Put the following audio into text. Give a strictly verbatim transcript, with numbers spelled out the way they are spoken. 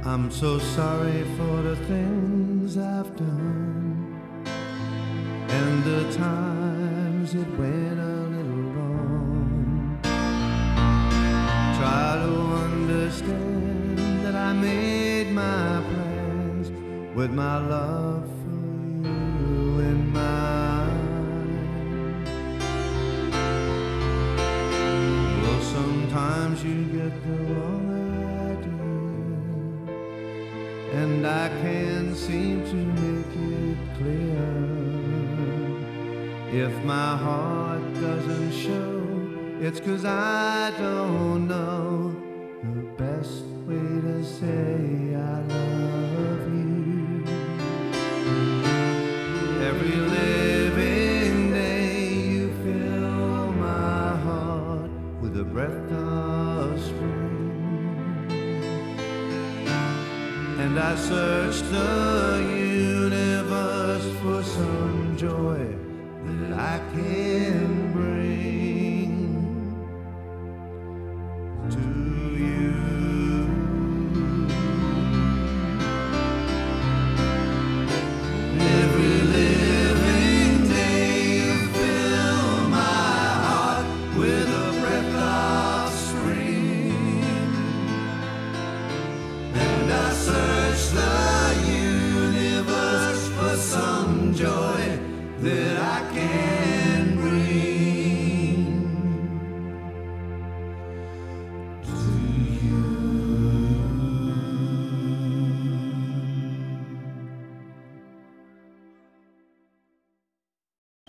I'm so sorry for the things I've done and the times it went a little wrong. Try to understand that I made my plans with my love for you in mind. Well, sometimes you get the wrong idea, and I can't seem to make it clear. If my heart doesn't show, it's 'cause I don't know the best way to say I love you. Every living day you fill my heart with the breath of spring, and I search the universe for some joy that I can bring.